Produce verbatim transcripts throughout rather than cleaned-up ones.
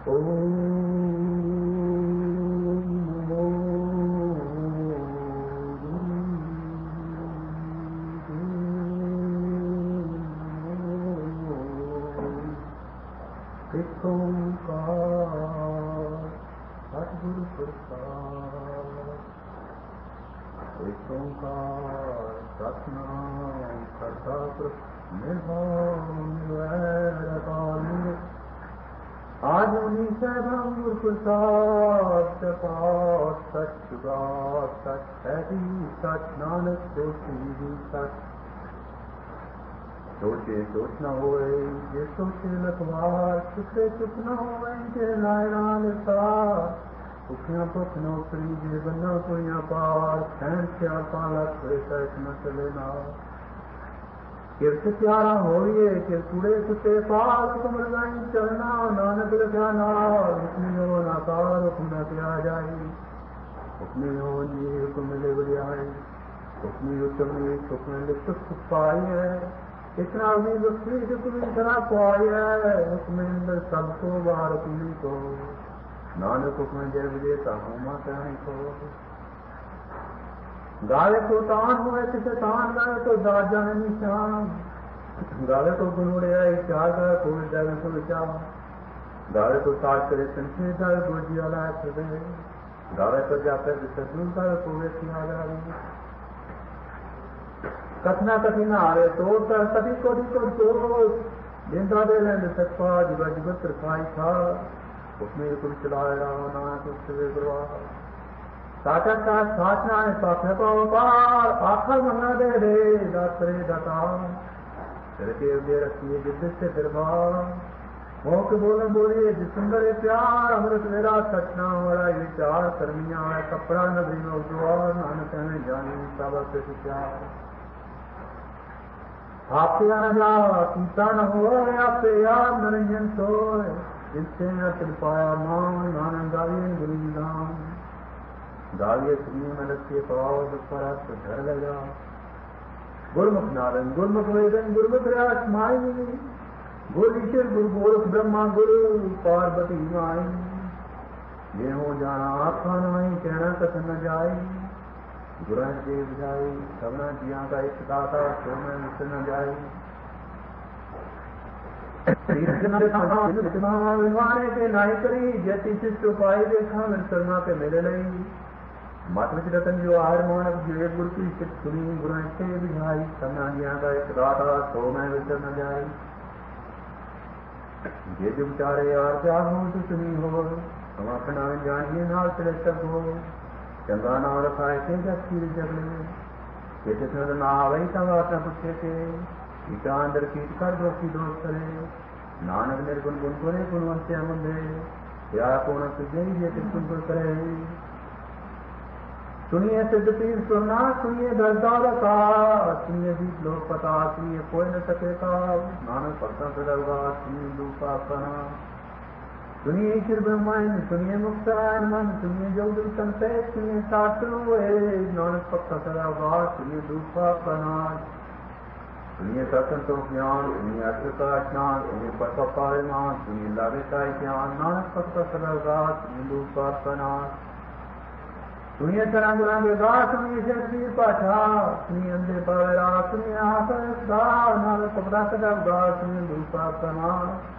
आज उन्हीं से ब्रह्म प्रसाद सपात सचुगा सच हरि सच नानक सोची सच सोचे सोच न होए जे सोचे लखवार सुखे सुख न होए जे नायरान सार भुखियां भुख नौकरी जे बन्ना पुरियां पार सैन सिया पाला सच न चले ना किरत प्यारा होइए कि कूड़े कुत्ते पाल कमर गई चलना नानक लख्या नाल हुक्म हो नाकार हुक्म न किया जाए हुक्म हो जी हुक्म ले बड़ियाई हुक्म उत्तम हुक्म लिख सुख पाई है इतना भी लुक्ति हुक्म इतना पाई है हुक्म अंदर सबको बार हुक्म को नानक हुक्म जय विजेता हूँ माता को गावे तो तान हुए किसे तान गाए तो दाद जाने निशान गावे तो गुनोड़े आए चार गाए कोई जावे तो विचार गावे तो ताज करे संख्य जाए गोजी वाला है गावे तो जाते सदू गावे को व्यक्ति आ जाए कथना कथी ना आवे तो कभी कोई को जो जिंदा दे लेंगे सचपा जीवा जीवत रखाई था उसमें कुछ चलाए रहा ना कुछ वे करवा साचा का साचना है साथे को पार आखर मंगा दे रे दातरे दाता तेरे के उदे रखिए जिद्द से दरबार मोक बोले बोलिए जिसुंदर प्यार अमृत मेरा सचना वाला विचार कर्मिया है कपड़ा नगरी में उद्वार नानक में जानी साबत से प्यार आपसे न जा सीता न हो आपसे याद नरंजन सोए जिससे न चल पाया नाम नानक गाविए गुरु धाम गाविए श्री मन के पाव पर धर लगा गुरमुख नारायण गुरमुख वेदन गुरमुख राज माई गुरु ईश्वर गुरु गोरख ब्रह्मा गुरु पार्वती माई ये हो जाना आखा नहीं कहना कथ न जाए गुरु देव जाए सबना जिया का एक दाता सो में मिट न जाए विवाने के नाई करी जैसी शिष्ट उपाय देखा मेरे शर्मा पे मेरे नहीं मत विच रतन जो आहार मानक जो गुरु की शिष्ट सुनी गुरु से बुझाई सबना जिया का एक दाता सो में विचर न जाए जे जो विचारे यार क्या हो तो सुनी हो हम अपना जानिए नाल चले सब हो चंगा नाम रखाए थे जब जगले कैसे सुन ना वही तब अपना पूछे थे ईटा अंदर कीट कर दो की दोस्त करे नानक निर्गुण गुण करे गुणवंत मंदे या कोण तुझे ये तुम करे सुनिए सिद्ध पीर सुनना सुनिए दरदार का सुनिए दीप लोक पता सुनिए कोई न सकेगा नानक भक्तों से डरगा सुनिए दूपा कहा सुनिए ईश्वर ब्रह्मांड सुनिए मुक्तायन मन सुनिए जोगुल संतेज सुनिए शास्त्र नानक भक्तों से डरगा सुनिए दूपा कहा सुनिए सत्संग ज्ञान सुनिए अर्थ का स्नान सुनिए पथ पारिमान सुनिए लाभे का ज्ञान नानक भक्तों से डरगा सुनिए दूपा कहा सुनिए चरा गुना गा सुनिए शेर पाठा सुनिए अंधे पावेरा सुनिए आसदा नानक कपड़ा सदा गा सुनिए दूपा कमा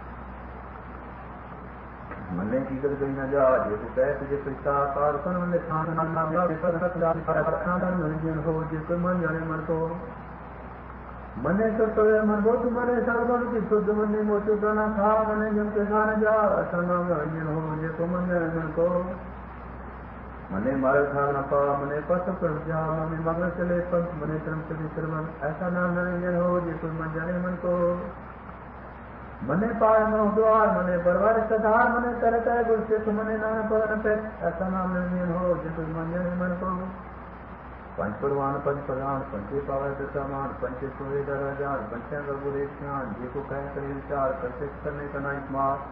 मन्ने की कर गई न जा जे तो कह तुझे पिता कार कर मन्ने खान नाम नाम या पर सदा खान मन हो जे कोई मन जाने मन को मन्ने तो तो मन वो तुम्हारे सर्वन की शुद्ध मन्ने मोचो गाना था मन्ने जम के गाना जा ऐसा नाम रंजन हो जे को मन मन को मने मारे था न पा मने पथ पर जा मने मगन चले पंथ मने धर्म चले श्रवण ऐसा नाम निरंजन हो जे कोई मन जाने मन को मने पाए मो द्वार मने परवर सधार मने तरत है गुरु से मने नाम पर पे ऐसा नाम निरंजन हो जे कोई मन जाने मन को पंच परवान पंच प्रधान पंचे पावे दशामान पंचे सोए दराजान पंचा का गुरु ज्ञान जे को कह करे विचार प्रत्यक्ष करने का नाइक मार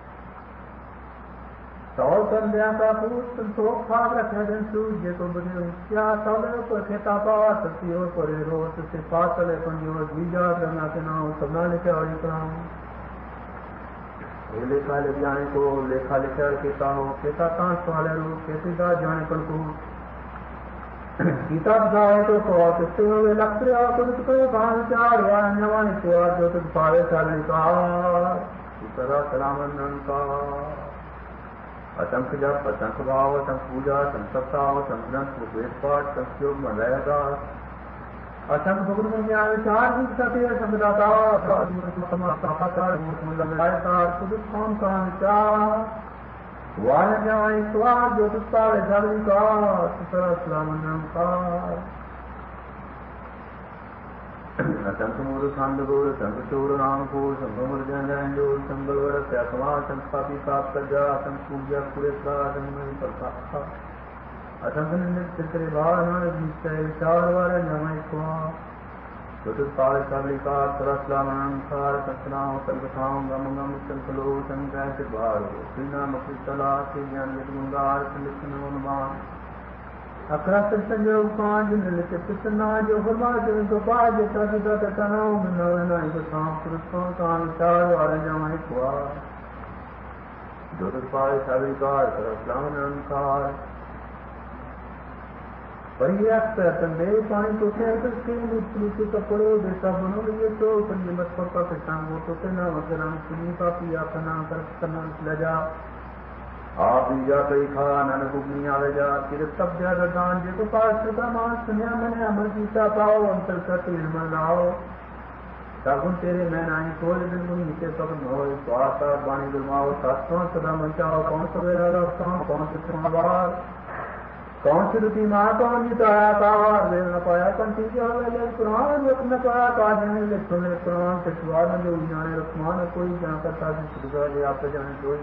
सौ संध्या का पूत संतोष भाग रखे दिन सूर्य को बने क्या सौले पर खेता पावा सत्यो पर रोत से पातले पंजो बीजा करना के नाम सबना लिखे और कराम ये लेखा ले जाने को लेखा लिखा केता हो केता कांस वाले रूप कैसे दा जाने पर को गीता जाए तो को किससे हो लक्ष्य और कुछ को भान चार वार नवान तो जो तो पावे साले का इतरा सलामन का असंख्य जप असंख्य भाव असंख्य पूजा संसप्ताह संग्रंथ वेद पाठ संयोग में रहेगा असंख्य भगवान में ज्ञान चार ही सत्य संगदाता समाचार लगाता खुद कौन कौन चाह वाले जाए स्वाद जो तुस्ताले जागरी का सुतरा सलामन का असंख्य मूल सांड गोर संघ चोर राम को संभवर जन जन जो संगलवर त्यागवा संपापी काप प्रजा असंख्य पूजा पूरे प्राण प्रताप असंख्य निंदित चित्रे भावना जिससे विचार वाले नमः स्वा चतुष्पाद कालिका सरस्लामनंकार सत्नाओं कल्पथाओं गम गम संकलो संकय चिद्वारो श्रीना मकृतला से ज्ञान यदुंगार संलिखनोन्मान अक्रस संयोग पांच नृत्य पितना जो भगवान जो गोपाल जो तथा तनाओ मनोरना इस सांस्कृतिकों का विचार वाले नमः स्वा चतुष्पाद कालिका सरस्लामनंकार परिव्याप्त तंदे पानी तो खेल के मुक्ति कपड़े बेटा बनो ये तो पंजमत पर का सांगो तो ते ना वगराम सुनी का पिया कना कर करना लजा आप या कई खा नन गुगनी आवे जा फिर तब जा दान जे को पास का मान सुनिया मैंने अमर जीता पाओ अंतर का तिलमन लाओ सागुन तेरे मैं नहीं तोल दिन गुनी नीचे तक नो स्वासा वाणी गुमाओ सातों सदा मंचाओ कौन सवेरा रास्ता कौन से तुम्हार कौन सी रुचि माँ कौन जीता आकार वे न पाया कंठी जो ले कुरान वक्त न पाया काज ने ले सुने कुरान के सुवार में जो जाने रखमान कोई जान करता है सुधा जे आप जाने कोई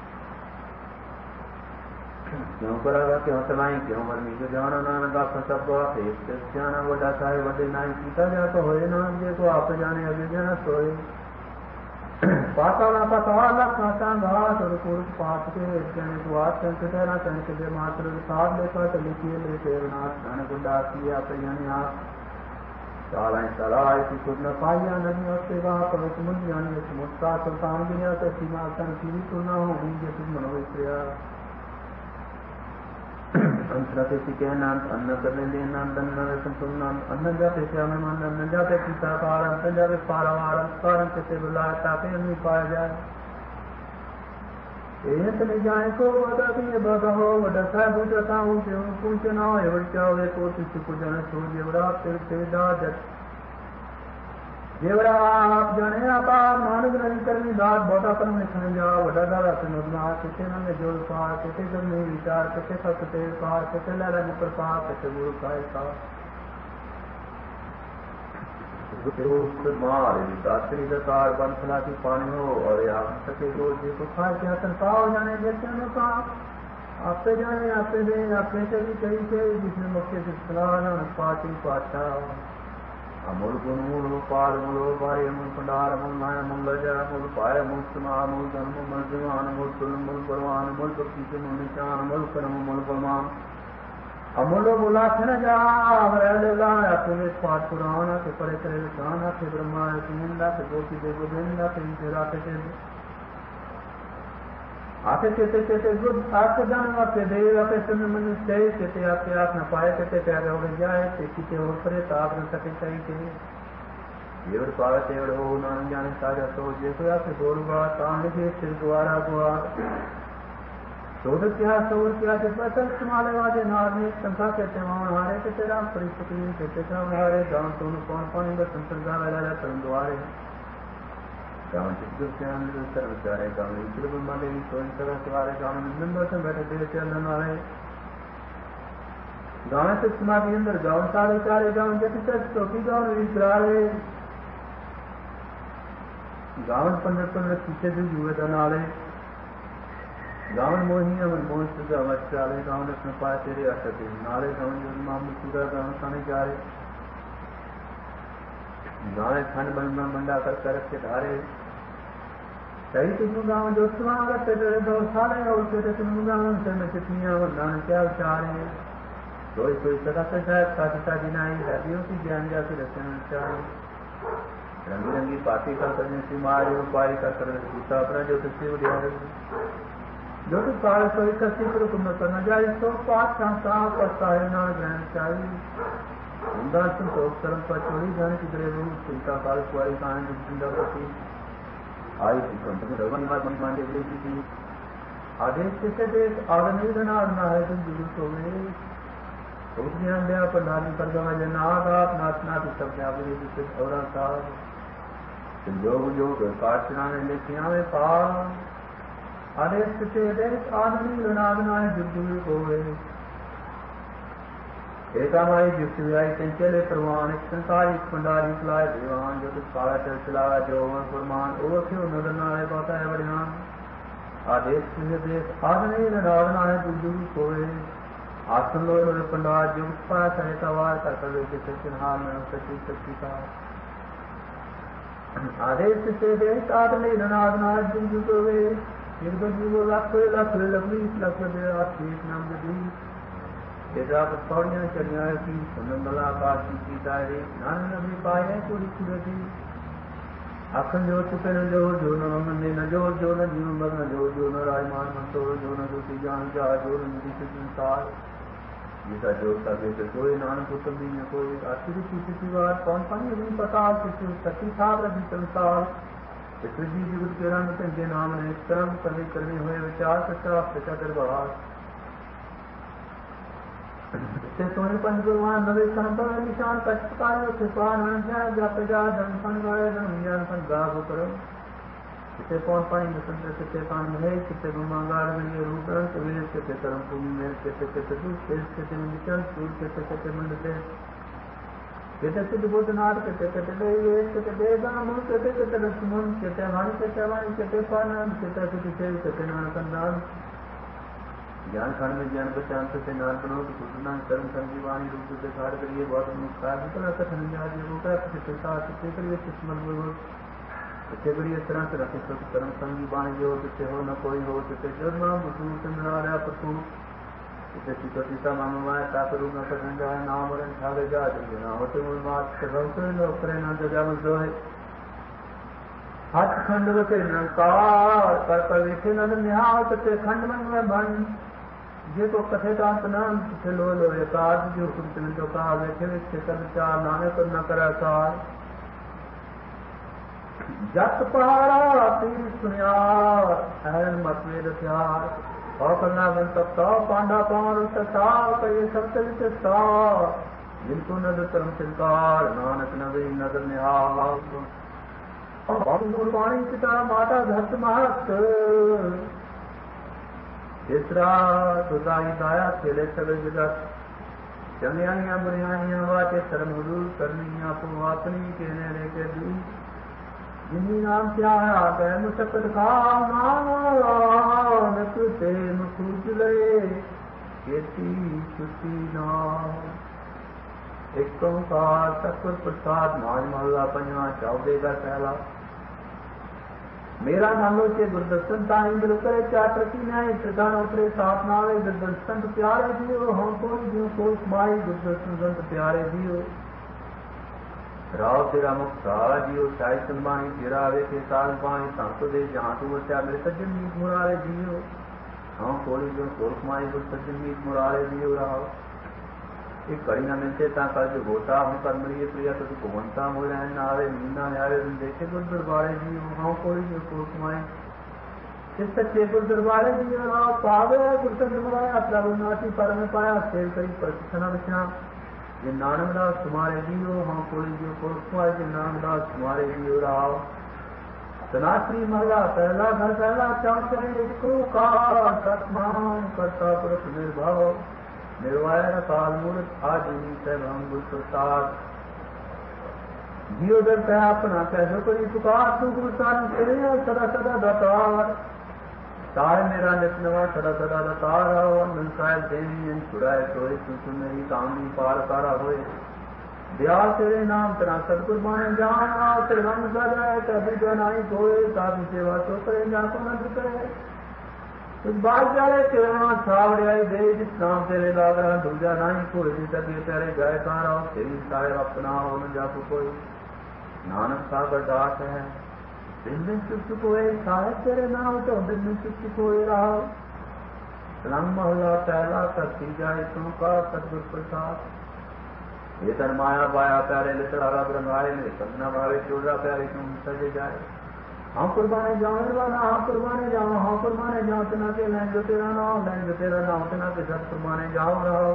क्यों करागा क्यों चलाई क्यों मरनी जो जाना नाना का सब बात है इससे जाना बड़ा चाहे बड़े नाई सीता जा तो होए ना जे को आप जाने अभी जाना सोए पाताला पाताला कांटा घास और कुरुप पाप के जन द्वार संकटना संक के मात्र साथ लेकर चली किए ले तेरनाथ धन गुंडा किया प्रयानी आप सालाएं सलाए की खुद न पाया नदी और सेवा पवित्र मुनि यानी समुद्रा सुल्तान गिरिया से सीमा तन की तुलना हो गई जैसे मनोविक्रिया अंतरते के नाम अन्न करने दे नाम दन्न संतुलन अन्न जाते श्याम मान अन्न जाते पिता पार अंत जाते पारावार कारण के बुलाए ताकि नहीं पाया जाए एक ले जाए को बता दिए बता हो बता साहब बता हूं जो कुछ ना हो ये चाहे को किसी को जाने सो जेवड़ा फिर से दाद जेवड़ा आप जाने आप मानव नहीं करनी दाद बड़ा पर में खन जा बड़ा दादा से नदमा किसे न में जोड़ पार किसे जब नहीं विचार किसे सकते पार किसे लड़ा न पर पार किसे गुरु काय का जो मार दात्री दकार बंसला की पानी हो और आप सके जो जे को खा क्या संताव जाने देते न का आपे जाने आपे दे आपे से भी कहीं से जिसने मुख्य से सलाह पाती पाता अमूल गुण मूल पार मूल पारे मूल पंडार मूल माया मूल लजा मूल पाय मूल समा मूल धर्म मूल जीवान मूल तुल मूल परवान मूल भक्ति के मूल निशान मूल कर्म मूल परमान अमूल बोला थे न जा हमारे अपने पाठ पुराण के परे करे विधान के ब्रह्मा के निंदा के गोपी देव गोविंदा के तेरा के आते कहते कहते गुड आपको जान आपके देव आपके समय मनुष्य कहते आपके आप न पाए कहते प्यारे हो जाए किसी और परे ताप न सके चाहिए ये और पावे तेवड़ हो नान जाने साजा तो जैसे आपके गोर हुआ तांग के सिर द्वारा हुआ सोद क्या सोर क्या जब तक तुम्हारे वाजे नारने संख्या कहते वहां हारे कहते राम परिस्थिति कहते था हारे गांव दोनों कौन कौन इनका संसर्गा वाला तुम द्वारे गाँव चित्र से अंदर उत्तर विचारे गाँव इधर ब्रह्मांडे स्वयं तरह सवारे गाँव में नंबर से बैठे देव के अंदर वाले गाँव से समाधि अंदर गाँव सारे चारे गाँव जैसे तक चौकी गाँव विचारे गाँव पंद्रह पंद्रह पीछे से जुए दनाले गाँव मोहिनी अमर मोह सुधा वचाले गाँव ने अपने पाए तेरे अटके नाले गाँव जो मामूल सुधा गाँव साने जा रहे गाँव खंड बंदा बंदा कर कर के धारे सही तुम गाँव जो सुना तेरे दो सारे और तेरे तुम गाँव से में कितनियां वरदान क्या विचारे कोई कोई सदा से शायद साथी साथी नहीं हदियों की ज्ञान जाती रचना चाहे रंगी रंगी पाती का करने से मारे उपाय का करने दूसरा अपना जो किसी बढ़िया जो तो काल सोई कसी पर तुम करना जाए तो पाठ संस्था पस्ता है ना ज्ञान चाहिए उनका संतोष कर्म पर चोरी जाने की तरह रूप चिंता काल कुआरी कान जिंदा प्रति आई थी कंठ में रवन बात मान के थी आदेश से देश आदमी धना आना है तुम जुलूस हो गए उसने अंडे पर नारी पर गवा जनाग आप नाचना भी सब क्या बोले जिससे और साहब योग योग काटना ने लेखिया में पार आदेश से देश आदमी धनागना है जुलूस हो गए एकामाई जुक्ति आई चंचले प्रमाण एक संसार एक पंडारी चलाए दीवान जो कुछ काला चल चला जो प्रमाण वो क्यों नदना है बाता है बढ़िया आदेश से देश आदमी धनागना है जुलूस हो गए आसन लो पंडार जो पाया सहायता वार कर कर के सचिनहार में सची सची का आदेश से देश आदमी धनागना जुलूस हो गए एक दो जीवो लाख लाख लंबी लाख दे आशीष नाम दी तेजा पौड़ियां चढ़िया की सुनंदला आकाश की सीता रे नान नबी पाए पूरी सूरती अखन जो चुके न जो जो न मंदे न जो जो न जीव मग न जो जो न राजमान मंतो जो न दूती जान जा जो न निधि संसार जिसा जो सके तो कोई नानक उत्तम भी न कोई आखिरी किसी बात कौन पानी नहीं पता किसी सती था रवि संसार पृथ्वी जगत के रंग के नाम ने कर्म करने करने हुए विचार सच्चा सच्चा दरबार से सोने पंच भगवान नवे संपर निशान कष्टकार कृपान जप जा धन फन गए धन ज्ञान फन गाव करो किसे कौन पानी बसंत किसे कान है किसे गुमागार में रूप कबीर किसे कर्म भूमि में किसे किसे दूर किसे निचल सूर किसे किसे मंडते किसे सिद्ध बुद्धनाथ किसे किसे देवे किसे देवदान किसे किसे लक्ष्मण किसे वाणी किसे वाणी किसे पानंद किसे किसे किसे नानकंदान ज्ञान खंड में ज्ञान पहचान से नान बनो तो कुटना कर्म संजीवानी रूप से कार्य करिए बहुत मुख्य कला कथन जाजी रूप है किसे साथ किसे करिए किस्मत वो किसे करिए तरह से रखे सब कर्म संजीवानी जो किसे हो न कोई हो किसे जो नाम बुद्धू से नारा प्रभु किसे चित्तिता मामवाय ताकरू न करन जाए नाम और ठाले जा दे ना होते मूल बात करम से लो करे ना जजा जो है हाथ खंड के नकार कर कर देखे न निहाल के खंड में बन ये तो कथे दांत नाम से लो लो एकाद जो कुछ में जो कहा बैठे इसके कर विचार नाने पर न करा कार जत पहाड़ा तीर सुनिया अहन मत में रथियार और करना बन सकता पांडा पार सता कई सत्य से सा जिनको नद कर्म चिंकार नानक नवे नगर निहाल और पानी पिता माता धरत महत तीसरा सुदाई दाया खेले सवे जगत चंगियानिया बुरियानिया वाचे शर्म दूर करनिया पुवातनी कहने लेके दी जिन्हीं नाम क्या है आते मुशक्कत का नाम ते मुखूज ले केती छुट्टी नाम एक ओंकार सतगुर प्रसाद माज महला पंजवा चौदेगा पहला मेरा नाम के गुरदर्शन ताई बिल करे चार प्रति न्याय प्रधान उतरे साथ नावे गुरदर्शन प्यारे जियो हम को जियो को माई गुरदर्शन संत प्यारे जियो राव तेरा मुक्ता जियो साई संबानी तेरा वे के साल पानी संत दे जहां तू बचा मेरे सज्जन मीत मुरारे जियो हम कोई जो कोर्स माई गुर सज्जन मीत मुरारे जियो राव एक कड़ी न मिलते ता कर जो गोता हम कर मरिए प्रिया तो को बनता हो रहे ना आवे मीना आवे देखे गुर दरबारे जी हम कोई जो कोर्स माई इस सच्चे गुर दरबारे जी राव पावे गुर दरबारे प्रभु नाथी परम पाया सेव करी प्रसन्न बचना ये नानक दास तुम्हारे जियो हम कोई जो कोर्स माई के नाम दास तुम्हारे जियो राव सनातनी महला पहला घर पहला चांद को का सतमान करता पुरुष निर्भाव निर्वाय काल मूर्त आजीवी सैभम गुरु प्रसाद जियो दर कह अपना कैसे कोई पुकार तू गुरु सान तेरे सदा सदा दातार तार मेरा नितनवा सदा सदा दातार मन साय देवी छुड़ाए सोए तू सुन मेरी कामनी पार तारा होए दयाल तेरे नाम तेरा सतगुर माने जाना तेरे मन सजाए कभी बनाई कोई साधु सेवा तो करे जान को नंद करे कुछ बात जाए तेरा छावड़े आई दे जिस नाम तेरे लाग रहा दूजा नहीं कोई भी तक तेरे गाय कहाँ रहो तेरी सारे अपना हो न जापो कोई नानक सागर दास है दिन दिन चुप चुप हुए साहेब तेरे नाम तो दिन दिन चुप चुप हुए रहा रंग महला पहला करती जाए तुम का सदगुर प्रसाद ये तन माया पाया प्यारे लितड़ा रंगाए में सपना भावे चोड़ा प्यारे तुम सजे जाए हाँ कुर्बाने जाओ निर्वाणा हाँ कुर्बाने जाओ हाँ कुर्बाने जाओ तना के लैंग जो तेरा नाम लैंग जो तेरा नाम तना के सब कुर्बाने जाओ रहो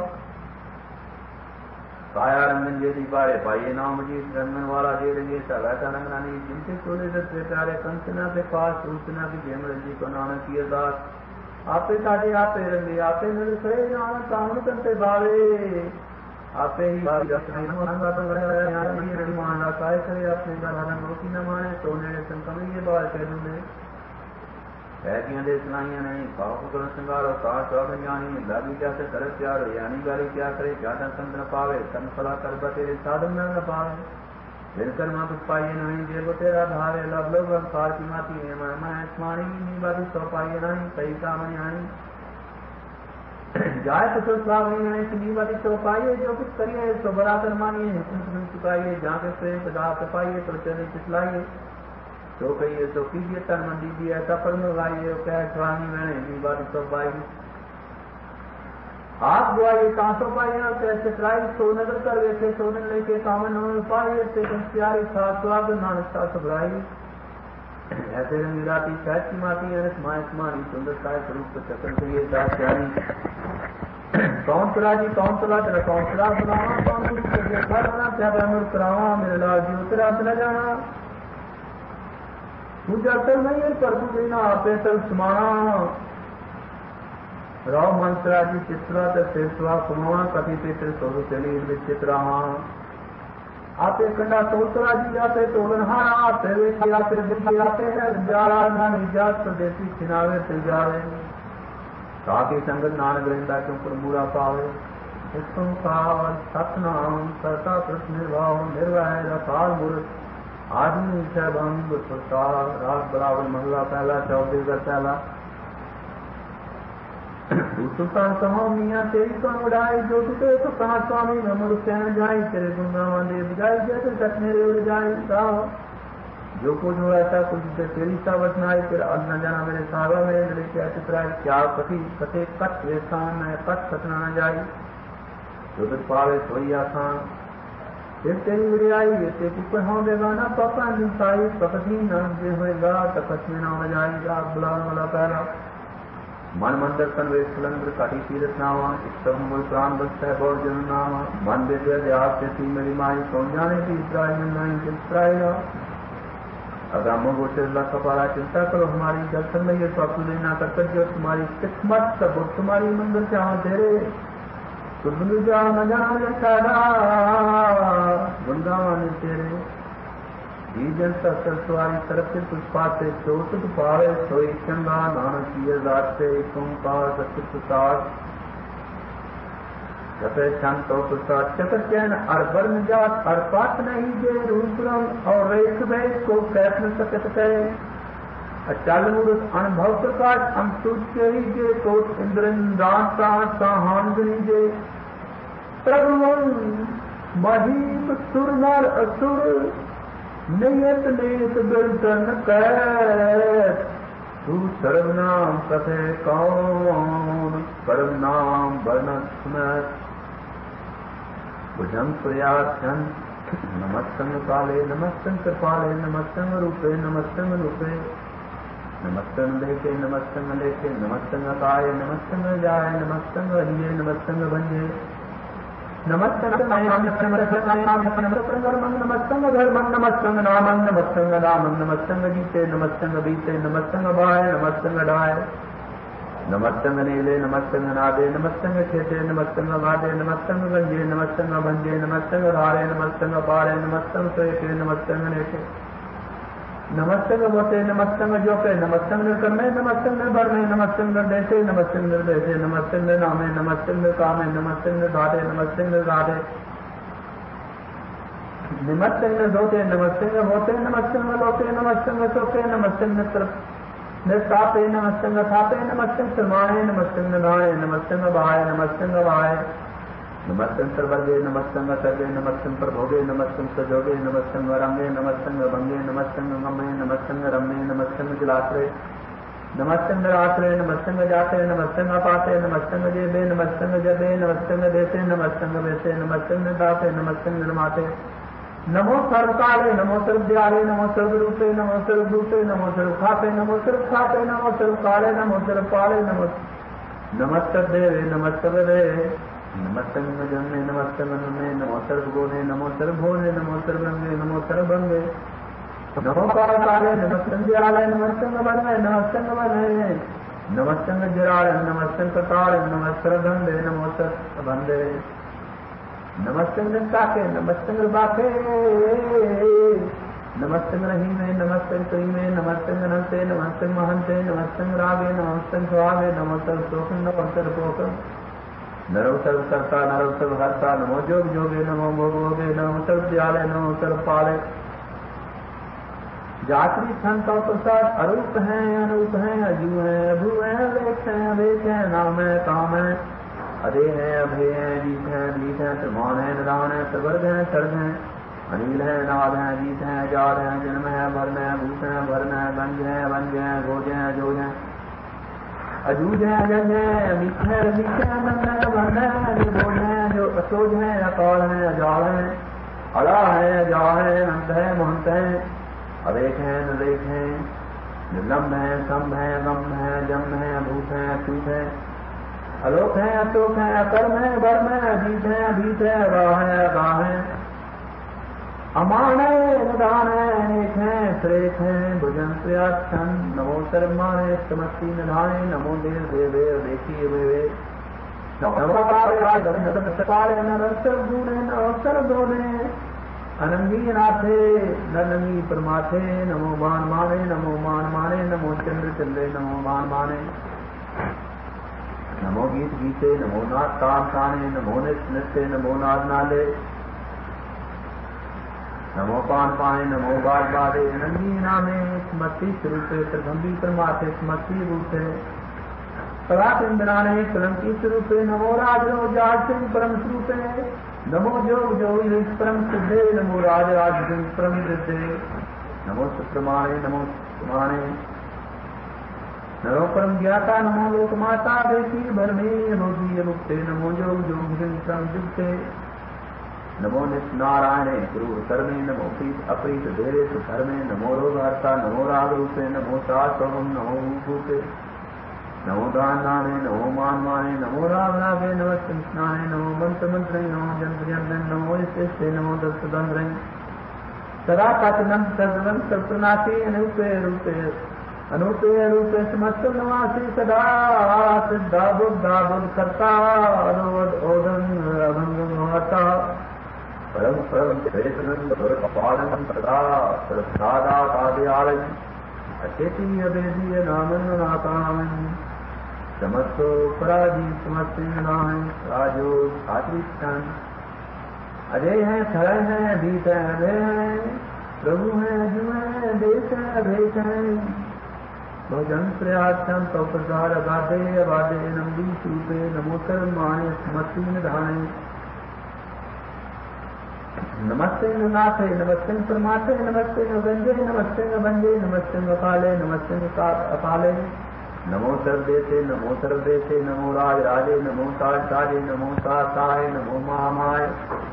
काया रंगन जेदी पारे पाइये नाम जी रंगन वाला जे रंगे सगाता रंगनानी जिनके चोले दत्ते प्यारे कंचना के पास सूचना की जेम रंजी को नानक की अरदास आपे साजे आपे रंगे आपे मिल सरे नानक कामन कंते भावे आपे ही बात जसने मंगा तो गया यार ये रड़ी मान रहा काय करे अपने गाना रोटी न माने सोने संकम ये बात कह दूंगे ऐकियां दे सुनाइयां नहीं पाप कर संगारो काश सब ज्ञानी लागी जैसे कर प्यार यानी गाली क्या करे ज्यादा संग न पावे तन फला कर बतेरे साधन न पावे फिर कर्मा कुछ पाइए नहीं देव तेरा भावे लब लोग अंकार की माती है मैं मैं स्मानी नहीं बात सौ पाइए नहीं कई काम नहीं जाए तो स्वामी नहीं सुनी वाली तो पाइए जो कुछ करिए तो बराबर मानिए हुक्म चुकाइए जहाँ पे प्रेम पदार्थ पाइए तो चले चितलाइए तो कहिए तो कीजिए तन मन दीजिए ऐसा पर लगाइए कह स्वामी मैंने नहीं बात तो पाई हाथ बुआइए कांसों पाइए कैसे चितलाई सो नगर कर वैसे सोने लेके कामन पाइए से प्यारे साथ स्वाग नानक सा सुभराई ऐसे रंगी राती शायद की माती है माए स्मानी सुंदरता स्वरूप चक्कर करिए दास कौन चला जी कौन चला तेरा कौन चला बुलावा कौन कुछ करिए करना क्या अमर करावा मेरे लाल जी उतरा न जाना पूजा कर नहीं है पर तू देना आपे तर समाना राव मंत्रा जी चित्रा तेसवा कुमावा कति पेत्र सोरु चली विचित्रा आपे कंडा तोतरा जी आते तोलन हारा आते वे आते दिखी आते है जाला धन इजात प्रदेशी खिनावे तिजावे ताकि संगत नानक ग्रंथा के ऊपर बुरा पावे इसको काल सतनाम सता प्रश्न निर्भाव निर्वाह रसाल मूर्त आदमी सहभंग प्रसार रात बराबर मंगला पहला चौथे का पहला सुल्तान कहो मियाँ तेरी कौन उड़ाई जो तुझे तो कहा स्वामी नमर सहन जाई तेरे गुंगावा दे बजाई जैसे सच मेरे उड़ जाए जो कुछ हो ऐसा कुछ तेरी सावत न आई तेरा अन्न जाना मेरे सावा मेरे मेरे क्या चित्राए क्या कथी कथे कट वेसान है कट सतना न जाई जो तुझ पावे सोई आसान फिर तेरी उड़ आई वैसे कुछ हो बेगाना पापा निसाई पकड़ी न जे होएगा तकस में ना हो जाएगा बुलाने वाला पहला मन मंदिर तन वे सिलंद्र काटी तीरथ नावा इष्टम मूल प्राण बस है बहुत जन नावा मन विद्या देहात से थी मेरी माई कौन जाने की इतराई में नहीं चित्राएगा अगर गोचर ला कपाला चिंता करो हमारी दर्शन में ये स्वापु लेना कर जो तुम्हारी किस्मत सब तुम्हारी मंदिर चाहो तेरे तुम जा न जाने सारा वृंदावन तेरे जीजन सवारी तरफ से कुछ पाते चोट पावे सोई चंगा नानक की अरदास से ओंकार सत्य प्रसाद जपे शांत प्रसाद चतर चैन अरबर्न जात अरपात नहीं जे रूप रंग और रेख वेश को कैफ न सकत कहे अचल मूर्त अनुभव प्रकाश हम सूझ के ही जे कोट इंद्रन दाता साहान गनी जे प्रभु महीप सुर नर असुर नियत नियत बिरतन कैत तू सर्वनाम कथे कौन सर्वनाम वर्णत सुनत भुजंग प्रयासन नमस्तंग काले नमस्तंग कृपाले नमस्तंग रूपे नमस्तंग रूपे नमस्तंग लेके नमस्तंग लेके नमस्तंग काय नमस्तंग जाय नमस्तंग हरिये नमस्तंग भंजे नमस्तंग नमस्तंग धर्मं नमस्तंग नामं नमस्तंग नामं नमस्तंग गीते नमस्तंग बीते नमस्तंग बाय नमस्तंग डाय नमस्तंग नीले नमस्तंग नादे नमस्तंग खेते नमस्तंग वादे नमस्तंग गंजे नमस्तंग भंजे नमस्तंग धारे नमस्तंग पारे नमस्तंग सोके नमस्तंग नेके नमस्तंग मोते नमस्तंग जोके नमस्तंग निर्कर्मे नमस्तंग निर्भरमे नमस्तंग निर्देशे नमस्तंग निर्देशे नमस्तंग नामे नमस्तंग कामे नमस्तंग गाढ़े नमस्तंग गाढ़े नमस्तंग धोते नमस्तंग होते नमस्तंग लोके नमस्तंग सोके नमस्तंग निस्तापे नमस्तंग थापे नमस्तंग समाये नमस्तंग नाये नमस्तंग भाय नमस्तंग भाय नमस्तं सर्वर्गे नमस्तं सर्वे नमस्तं प्रभोगे नमस्तं सजोगे नमस्तं रंगे नमस्तं भंगे नमस्तं गमे नमस्तं रम्ये नमस्तं जलाश्रय नमस्तं आश्रय नमस्तं जाते नमस्तं अपाते नमस्तं जेबे नमस्तं जबे नमस्तं देते नमस्तं वेसे नमस्तं दाते नमस्तं निर्माते नमो सर्वकाले नमो सर्वदयाले नमो सर्वरूपे नमो सर्वभूते नमो सर्वखाते नमो सर्वखाते नमो सर्वकाले नमो सर्वपाले नमो नमस्ते देवे नमस्ते देवे नमस्तं जन्मे नमस्तं नमे नमो सर्वगुणे नमो सर्वभुवने नमो सर्वरंगे नमो सर्वभंगे नमो काले नमस्तं जयाले नमस्तं वनवे नमस्तं वने नमस्तं जराले नमस्तं कटाले नमस्तं गंधे नमो सर्वबंधे नमस्तं निष्काके नमस्तं बाके नमस्तं रहीमे नमस्तं करीमे नमस्तं अनंते नमस्तं महंते नमस्तं रागे नमस्तं स्वागे नमस्तं शोकं नमस्तं पोकं नरो सर्व कर्ता नरो सर्व हर्ता नमो जोग जोगे नमो भोग भोगे नमो सर्व दयाले नमो सर्व पाले जात्री संतों प्रसाद अरूप है अनूप है अजू है अभू है अलेख है अवेक है नाम है काम है अधे है अभे है जीत है बीत है त्रिमान है निदान है सर्वर्ग है सर्ग है अनिल है नाद है जीत है जात है जन्म है भरण है भूत है भरण है गंज है वंज है गोज है जोज है अजूज है अजज है अमित है रमित है नंद है भंड है निर्भोज है जो असोज है अकाल है अजाल है अड़ा है अजा है अंत है महंत है अवेक है नरेक है निर्लम्ब है सम्भ है गम है जम है अभूत है अच्युत है अलोक है अशोक है अकर्म है वर्म है अजीत है अभीत है अगाह है अगाह है अमान है निदान है अनेक है श्रेष्ठ है भुजन प्रयाक्षण नमो सर्वमाने समस्ती निधाने नमो देव देवे देखिए वे नमो काले नरसर गुणे नरसर दोने अनंगी नाथे नरनंगी परमाथे नमो मान माने नमो मान माने नमो चंद्र चंद्रे नमो मान माने नमो गीत गीते नमो नाथ तान ताने नमो नित्य नित्य नमो नाद नाले नमो पान पाने नमो बाज बादे नंदी नामे स्मृति स्वरूपे त्रिगंभी परमात्मे स्मृति रूपे सदा इंद्राने कलंकी स्वरूपे नमो राज जाज सिंह परम स्वरूपे नमो जोग जोग परम सिद्धे नमो राज राज सिंह परम सिद्धे नमो सुप्रमाणे नमो सुमाणे नमो परम ज्ञाता नमो लोक माता देवी भरमे भोगी मुक्ते नमो जोग जोग सिंह परम जुगते नमो नित्य नारायणे गुरु कर्मे नमो प्रीत अप्रीत धेरे सुधर्मे नमो रोग हर्ता नमो राग रूपे नमो सासोम नमो भूते नमो दान नाने नमो मान माने नमो राग रागे नमो स्नाने नमो मंत्र मंत्र नमो जंत्र जंत्र नमो स्ते नमो दस्त दंद्र सदा काचनंत सर्वं सर्वनाशी अनूपे रूपे अनूपे रूपे समस्त नवासी सदा सिद्धा बुद्धा बुद्ध करता अनोद ओदन अभंग महता परम परम श्रेष्ठ पालन सदा श्रद्धादा काव्यालय अचेती अभेदीय नामन नाकामन समस्तो पराजी समस्ते नाय राजो छात्रिष्ठान अजय है खड़े हैं अभीत है अभय है प्रभु है अजू है देश है अभेश है भजन प्रयासन तो प्रसार अबाधे अबाधे नंदी सूपे नमोत्तर माने स्मृति निधाने नमस्ते नाथे नमस्ते परमात्मे नमस्ते गंजे नमस्ते भंजे नमस्ते अकाले नमस्ते अकाले नमो सर्वदेशे नमो सर्वदेशे नमो राज राजे नमो ताज ताजे नमो ताय नमो महामाय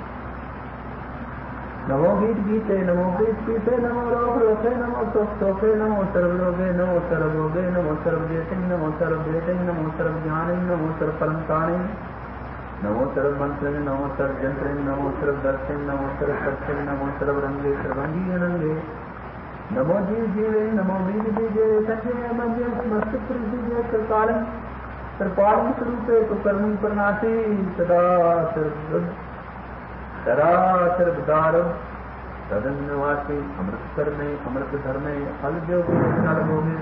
नमो गीत गीते नमो गीत गीते नमो रोग रोके नमो शोक शोके नमो सर्वरोगे नमो सर्वभोगे नमो सर्वदेशे नमो सर्वदेशे नमो सर्वज्ञाने नमो सर्वपरमताणे नमो सर्व मंत्र नमो सर्व जंत्र नमो सर्व दर्शन नमो सर्व सत्य नमो सर्व रंगे सर्वंगी अनंगे नमो जीव जीवे नमो वीर बीजे संजय मंजे मस्त प्रीतिजे कृपालम कृपालम स्वरूपे कुकर्मी प्रणाते सदा सर्व सदा सर्वदार सदन निवासी अमृत करने अमृत धर्मे फल जो फल भोगे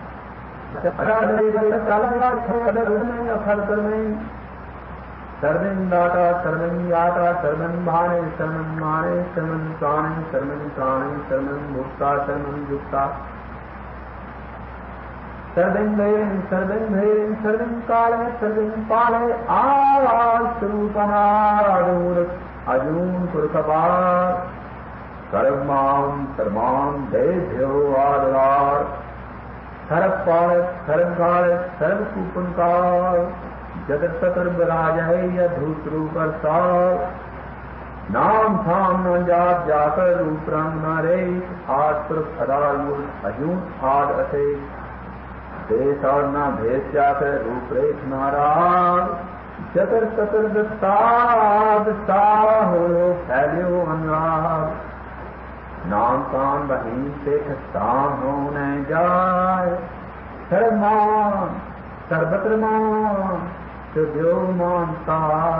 फल करने सर्वं दाता सर्वं याता सर्वं भाने सर्वं माने सर्वं प्राणे सर्वं प्राणे सर्वं भुक्ता सर्वं युक्ता सर्वेन्द्रेण सर्वेन्द्रेण सर्वं काले सर्वं पाले आवाज स्वरूपनादूर अजून पुरखपाल सर्वमाम सर्वमाम देभ्यो आदरार सर्वपाल सर्वकाल सर्वकूपनकाल जगत सतर्वराज है यह धूत रूप साल नाम थाम न जात जाकर रूप रंग न रे आद पुरख अदायुर अजून आद असे देश और न भेद जाकर रूपरेख नाराज चतर चतर दस्ताद हो फैल्यो अनुराग नाम कान बहीन से खस्तान हो न जाए सर्वमान सर्वत्र मान सुध्यो मानता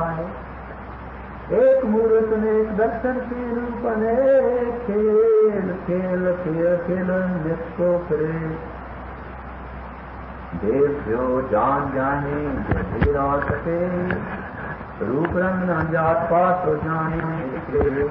एक मूर्त ने एक दर्शन के रूप ने खेल खेल खेल खेल नित्य करे देव्यो जान जाने जो और सके रूप रंग न जात पात तो जाने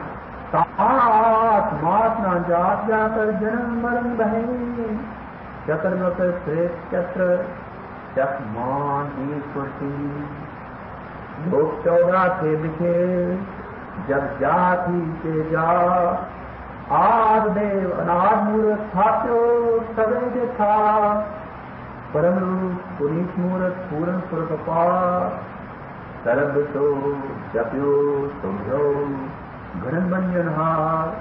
सात मात न जात जाकर जन्म मरण बहे चतुर्मुख श्रेष्ठ चक्र चकमान की कुर्सी लोग चौदह थे लिखे जब जाति से जा आद देव अनाद मूर्त स्थाप्यो सवेद था परम रूप पुनीत मूर्त पूर्ण पुरखपाल सर्व तो जप्यो तुम्भ्यो घन बंजनहार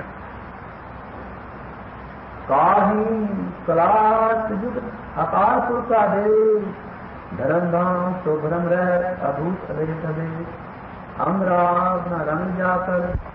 काही कलाश युग अकाल पुर का देव धर्म धाम तो भ्रम रह अभूत अभेद अभेद अमराग न रंग जाकर